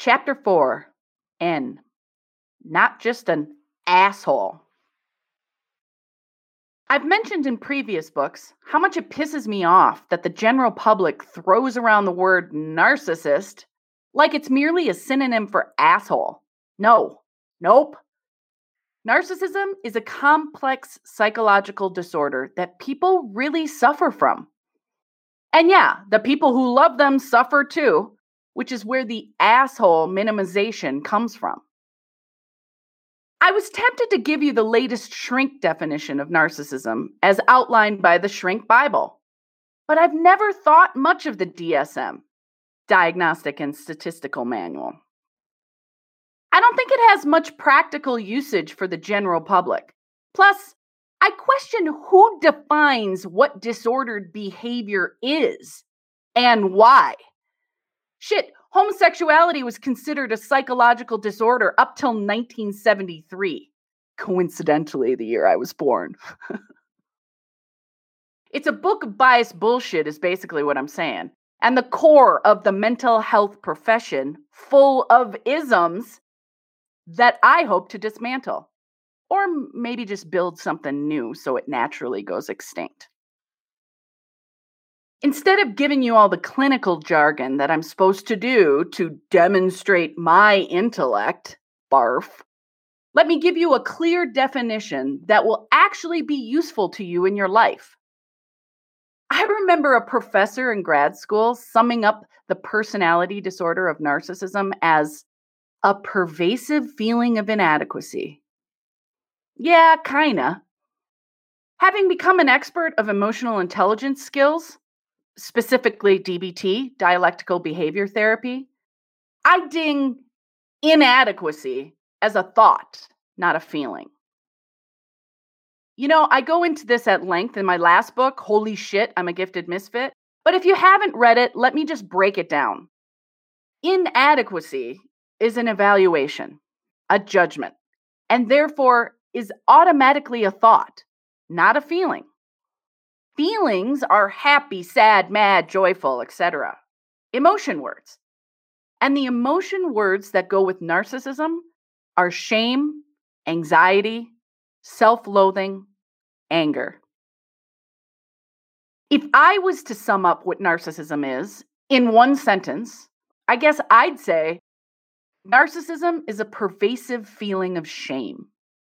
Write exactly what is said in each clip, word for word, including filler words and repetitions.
Chapter four, N. Not just an asshole. I've mentioned in previous books how much it pisses me off that the general public throws around the word narcissist like it's merely a synonym for asshole. No, nope. Narcissism is a complex psychological disorder that people really suffer from. And yeah, the people who love them suffer too, which is where the asshole minimization comes from. I was tempted to give you the latest shrink definition of narcissism as outlined by the Shrink Bible, but I've never thought much of the D S M, Diagnostic and Statistical Manual. I don't think it has much practical usage for the general public. Plus, I question who defines what disordered behavior is and why. Shit, homosexuality was considered a psychological disorder up till nineteen seventy-three. Coincidentally, the year I was born. It's a book of biased bullshit is basically what I'm saying. And the core of the mental health profession full of isms that I hope to dismantle. Or maybe just build something new so it naturally goes extinct. Instead of giving you all the clinical jargon that I'm supposed to do to demonstrate my intellect, barf, let me give you a clear definition that will actually be useful to you in your life. I remember a professor in grad school summing up the personality disorder of narcissism as a pervasive feeling of inadequacy. Yeah, kinda. Having become an expert of emotional intelligence skills, specifically D B T, dialectical behavior therapy, I ding inadequacy as a thought, not a feeling. You know, I go into this at length in my last book, Holy Shit, I'm a Gifted Misfit. But if you haven't read it, let me just break it down. Inadequacy is an evaluation, a judgment, and therefore is automatically a thought, not a feeling. Feelings are happy, sad, mad, joyful, et cetera. Emotion words. And the emotion words that go with narcissism are shame, anxiety, self-loathing, anger. If I was to sum up what narcissism is in one sentence, I guess I'd say narcissism is a pervasive feeling of shame.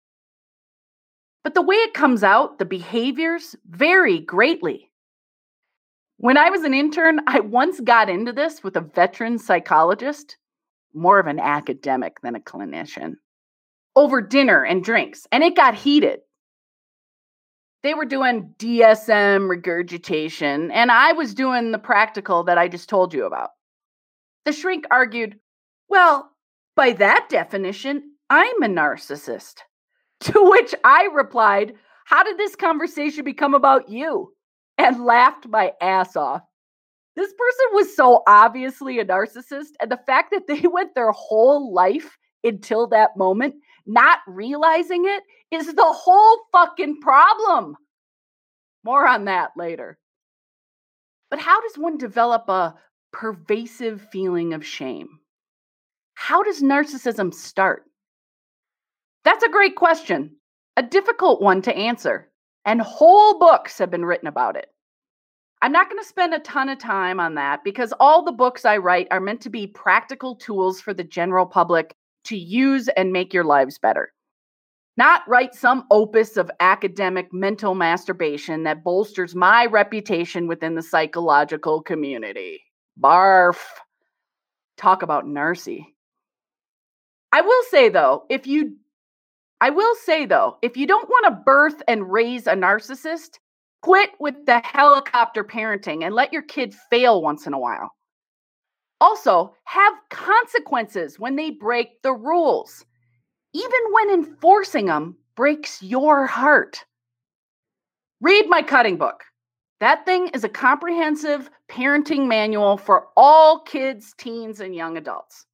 But the way it comes out, the behaviors vary greatly. When I was an intern, I once got into this with a veteran psychologist, more of an academic than a clinician, over dinner and drinks, and it got heated. They were doing D S M regurgitation, and I was doing the practical that I just told you about. The shrink argued, well, by that definition, I'm a narcissist. To which I replied, how did this conversation become about you? And laughed my ass off. This person was so obviously a narcissist, and the fact that they went their whole life until that moment not realizing it is the whole fucking problem. More on that later. But how does one develop a pervasive feeling of shame? How does narcissism start? That's a great question, a difficult one to answer, and whole books have been written about it. I'm not going to spend a ton of time on that because all the books I write are meant to be practical tools for the general public to use and make your lives better. Not write some opus of academic mental masturbation that bolsters my reputation within the psychological community. Barf. Talk about narcy. I will say though, if you I will say though, if you don't want to birth and raise a narcissist, quit with the helicopter parenting and let your kid fail once in a while. Also, have consequences when they break the rules, even when enforcing them breaks your heart. Read my cutting book. That thing is a comprehensive parenting manual for all kids, teens, and young adults.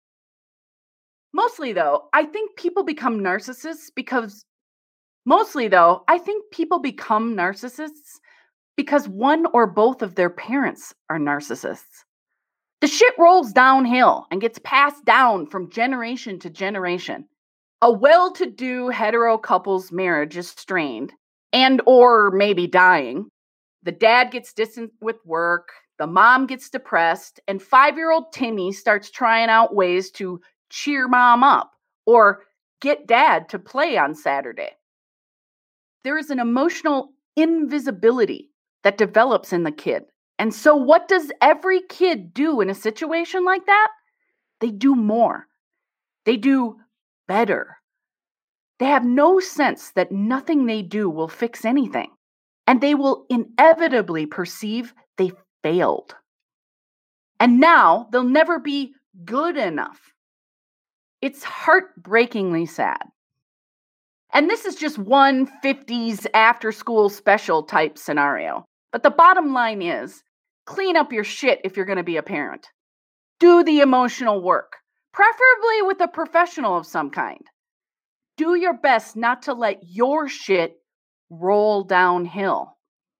Mostly though, I think people become narcissists because Mostly though, I think people become narcissists because one or both of their parents are narcissists. The shit rolls downhill and gets passed down from generation to generation. A well-to-do hetero couple's marriage is strained and or maybe dying. The dad gets distant with work, the mom gets depressed, and five-year-old Timmy starts trying out ways to cheer mom up or get dad to play on Saturday. There is an emotional invisibility that develops in the kid. And so what does every kid do in a situation like that? They do more. They do better. They have no sense that nothing they do will fix anything. And they will inevitably perceive they failed. And now they'll never be good enough. It's heartbreakingly sad. And this is just one fifties after-school special type scenario. But the bottom line is, clean up your shit if you're going to be a parent. Do the emotional work, preferably with a professional of some kind. Do your best not to let your shit roll downhill.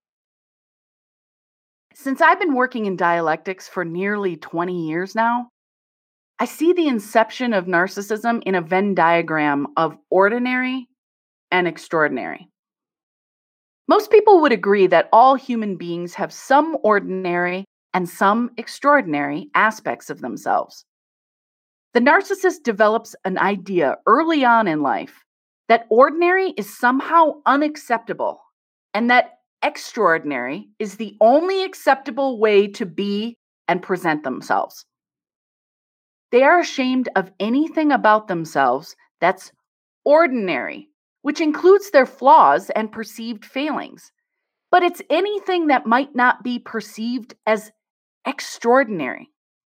Since I've been working in dialectics for nearly twenty years now, I see the inception of narcissism in a Venn diagram of ordinary and extraordinary. Most people would agree that all human beings have some ordinary and some extraordinary aspects of themselves. The narcissist develops an idea early on in life that ordinary is somehow unacceptable and that extraordinary is the only acceptable way to be and present themselves. They are ashamed of anything about themselves that's ordinary, which includes their flaws and perceived failings. But it's anything that might not be perceived as extraordinary.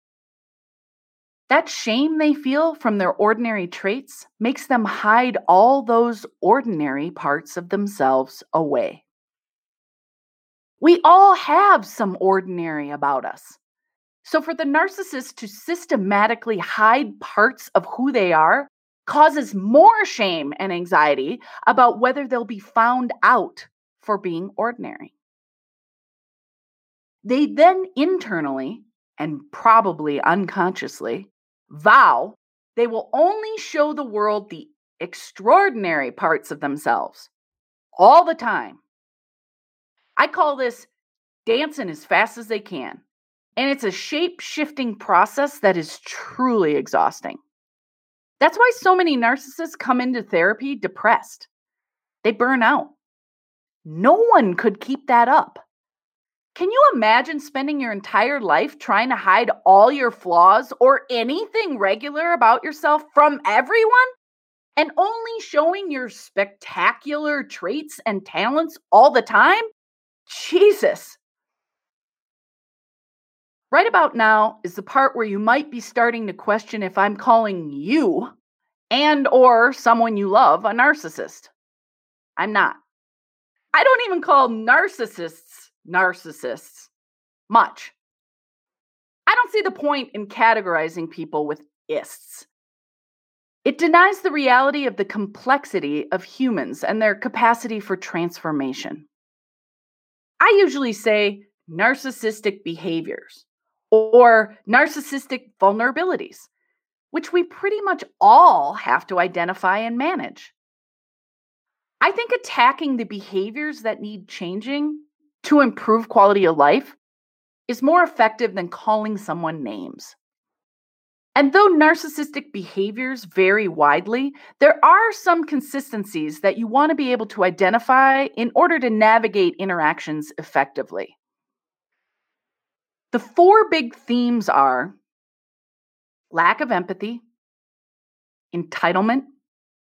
That shame they feel from their ordinary traits makes them hide all those ordinary parts of themselves away. We all have some ordinary about us. So for the narcissist to systematically hide parts of who they are causes more shame and anxiety about whether they'll be found out for being ordinary. They then internally, and probably unconsciously, vow they will only show the world the extraordinary parts of themselves all the time. I call this dancing as fast as they can, and it's a shape-shifting process that is truly exhausting. That's why so many narcissists come into therapy depressed. They burn out. No one could keep that up. Can you imagine spending your entire life trying to hide all your flaws or anything regular about yourself from everyone and only showing your spectacular traits and talents all the time? Jesus. Right about now is the part where you might be starting to question if I'm calling you and or someone you love a narcissist. I'm not. I don't even call narcissists narcissists much. I don't see the point in categorizing people with ists. It denies the reality of the complexity of humans and their capacity for transformation. I usually say narcissistic behaviors or narcissistic vulnerabilities, which we pretty much all have to identify and manage. I think attacking the behaviors that need changing to improve quality of life is more effective than calling someone names. And though narcissistic behaviors vary widely, there are some consistencies that you want to be able to identify in order to navigate interactions effectively. The four big themes are lack of empathy, entitlement,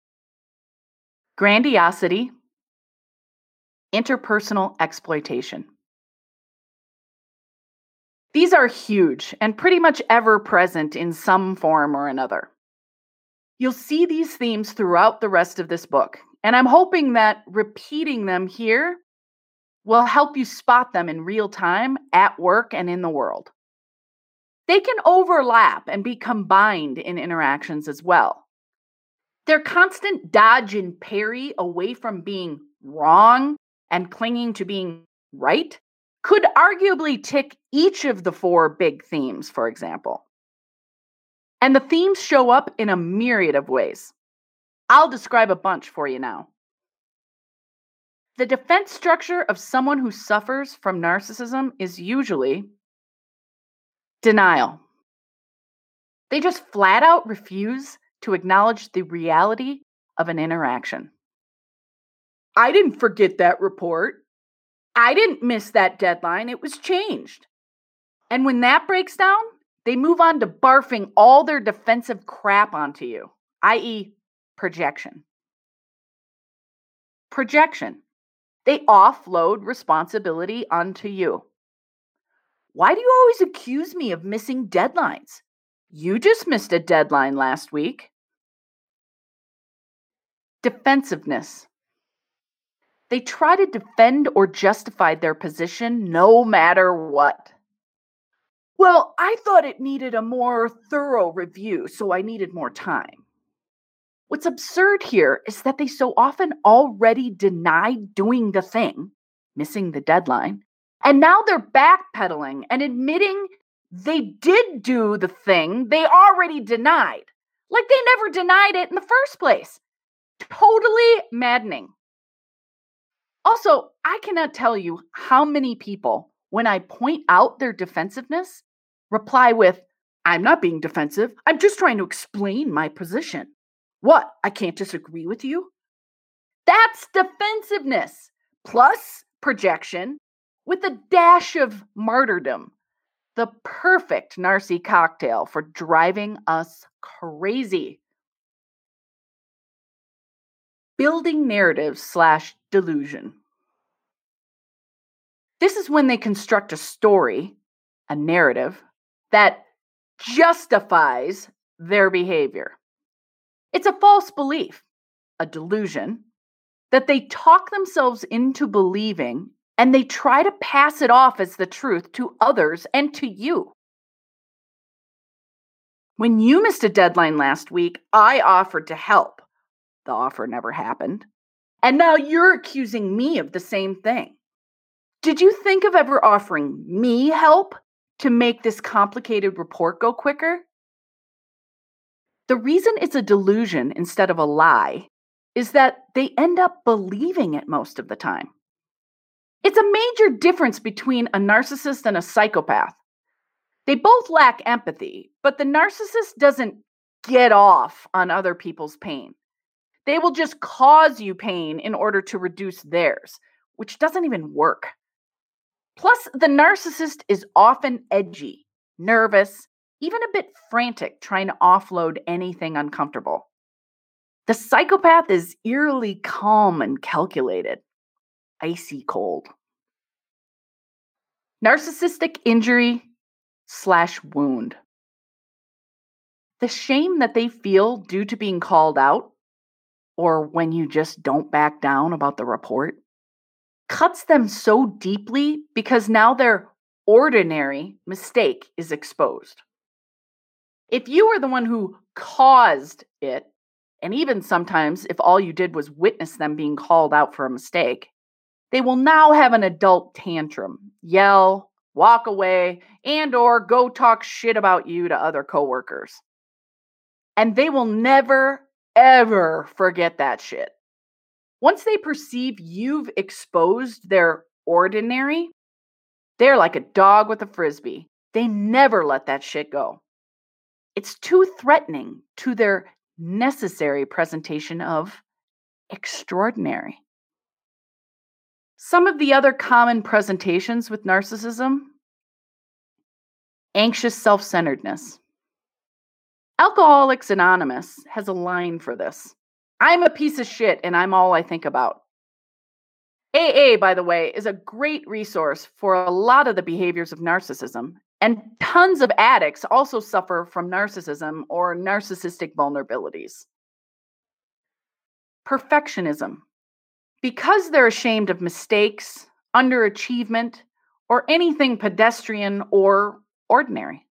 grandiosity, interpersonal exploitation. These are huge and pretty much ever present in some form or another. You'll see these themes throughout the rest of this book, and I'm hoping that repeating them here will help you spot them in real time at work and in the world. They can overlap and be combined in interactions as well. Their constant dodge and parry away from being wrong and clinging to being right could arguably tick each of the four big themes, for example. And the themes show up in a myriad of ways. I'll describe a bunch for you now. The defense structure of someone who suffers from narcissism is usually denial. They just flat out refuse to acknowledge the reality of an interaction. I didn't forget that report. I didn't miss that deadline. It was changed. And when that breaks down, they move on to barfing all their defensive crap onto you, that is projection. Projection. They offload responsibility onto you. Why do you always accuse me of missing deadlines? You just missed a deadline last week. Defensiveness. They try to defend or justify their position no matter what. Well, I thought it needed a more thorough review, so I needed more time. What's absurd here is that they so often already denied doing the thing, missing the deadline, and now they're backpedaling and admitting they did do the thing they already denied, like they never denied it in the first place. Totally maddening. Also, I cannot tell you how many people, when I point out their defensiveness, reply with, I'm not being defensive. I'm just trying to explain my position. What? I can't disagree with you? That's defensiveness plus projection with a dash of martyrdom. The perfect Narcy cocktail for driving us crazy. Building narrative slash delusion. This is when they construct a story, a narrative, that justifies their behavior. It's a false belief, a delusion, that they talk themselves into believing, and they try to pass it off as the truth to others and to you. When you missed a deadline last week, I offered to help. The offer never happened. And now you're accusing me of the same thing. Did you think of ever offering me help to make this complicated report go quicker? The reason it's a delusion instead of a lie is that they end up believing it most of the time. It's a major difference between a narcissist and a psychopath. They both lack empathy, but the narcissist doesn't get off on other people's pain. They will just cause you pain in order to reduce theirs, which doesn't even work. Plus, the narcissist is often edgy, nervous, even a bit frantic, trying to offload anything uncomfortable. The psychopath is eerily calm and calculated, icy cold. Narcissistic injury slash wound. The shame that they feel due to being called out, or when you just don't back down about the report, cuts them so deeply because now their ordinary mistake is exposed. If you were the one who caused it, and even sometimes if all you did was witness them being called out for a mistake, they will now have an adult tantrum, yell, walk away, and or go talk shit about you to other coworkers. And they will never, ever forget that shit. Once they perceive you've exposed their ordinary, they're like a dog with a frisbee. They never let that shit go. It's too threatening to their necessary presentation of extraordinary. Some of the other common presentations with narcissism: anxious self-centeredness. Alcoholics Anonymous has a line for this. I'm a piece of shit and I'm all I think about. A A, by the way, is a great resource for a lot of the behaviors of narcissism, and tons of addicts also suffer from narcissism or narcissistic vulnerabilities. Perfectionism. Because they're ashamed of mistakes, underachievement, or anything pedestrian or ordinary.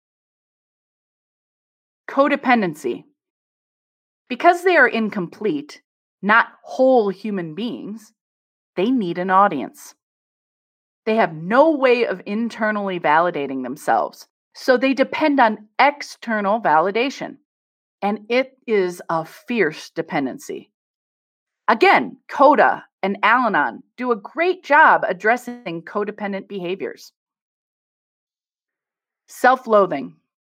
Codependency. Because they are incomplete, not whole human beings, they need an audience. They have no way of internally validating themselves, so they depend on external validation. And it is a fierce dependency. Again, CODA and Al-Anon do a great job addressing codependent behaviors. Self-loathing.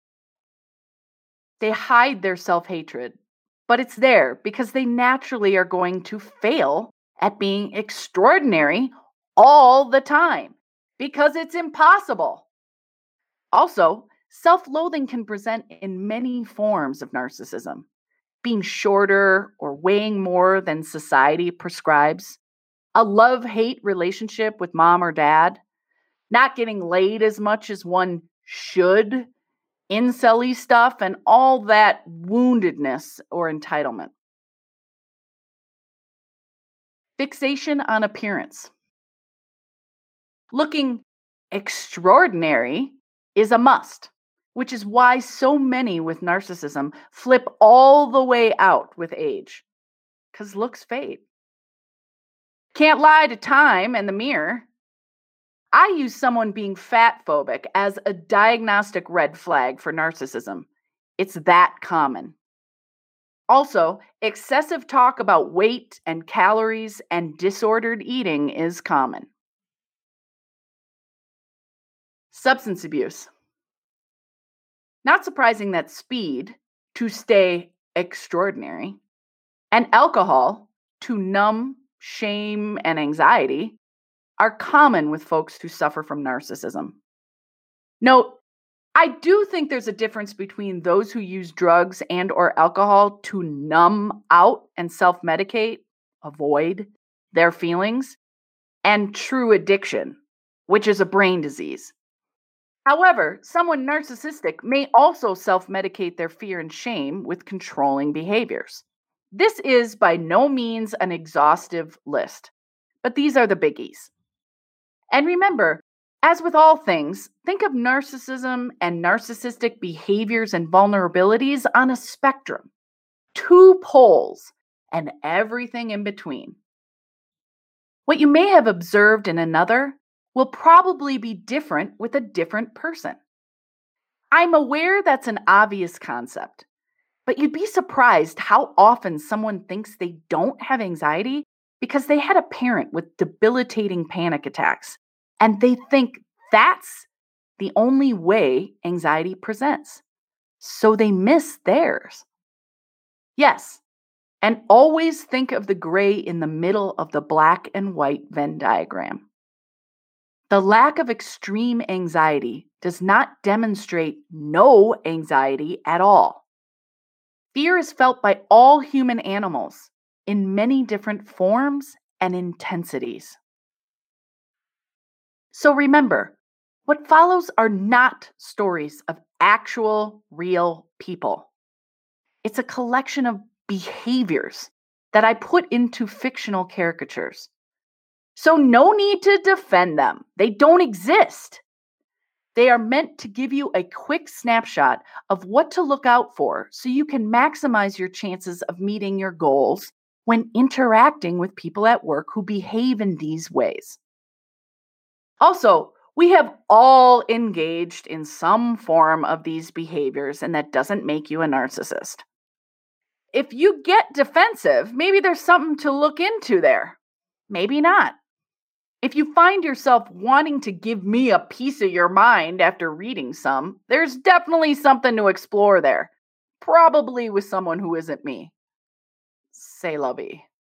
They hide their self-hatred, but it's there because they naturally are going to fail at being extraordinary all the time because it's impossible. Also, self-loathing can present in many forms of narcissism. Being shorter or weighing more than society prescribes, a love-hate relationship with mom or dad, not getting laid as much as one should, incel-y stuff, and all that woundedness or entitlement. Fixation on appearance. Looking extraordinary is a must, which is why so many with narcissism flip all the way out with age, because looks fade. Can't lie to time and the mirror. I use someone being fat phobic as a diagnostic red flag for narcissism. It's that common. Also, excessive talk about weight and calories and disordered eating is common. Substance abuse. Not surprising that speed, to stay extraordinary, and alcohol, to numb shame and anxiety, are common with folks who suffer from narcissism. Note, I do think there's a difference between those who use drugs and or alcohol to numb out and self-medicate, avoid their feelings, and true addiction, which is a brain disease. However, someone narcissistic may also self-medicate their fear and shame with controlling behaviors. This is by no means an exhaustive list, but these are the biggies. And remember, as with all things, think of narcissism and narcissistic behaviors and vulnerabilities on a spectrum, two poles, and everything in between. What you may have observed in another will probably be different with a different person. I'm aware that's an obvious concept, but you'd be surprised how often someone thinks they don't have anxiety because they had a parent with debilitating panic attacks, and they think that's the only way anxiety presents. So they miss theirs. Yes, and always think of the gray in the middle of the black and white Venn diagram. The lack of extreme anxiety does not demonstrate no anxiety at all. Fear is felt by all human animals in many different forms and intensities. So remember, what follows are not stories of actual, real people. It's a collection of behaviors that I put into fictional caricatures. So no need to defend them. They don't exist. They are meant to give you a quick snapshot of what to look out for so you can maximize your chances of meeting your goals when interacting with people at work who behave in these ways. Also, we have all engaged in some form of these behaviors, and that doesn't make you a narcissist. If you get defensive, maybe there's something to look into there. Maybe not. If you find yourself wanting to give me a piece of your mind after reading some, there's definitely something to explore there. Probably with someone who isn't me. C'est la vie.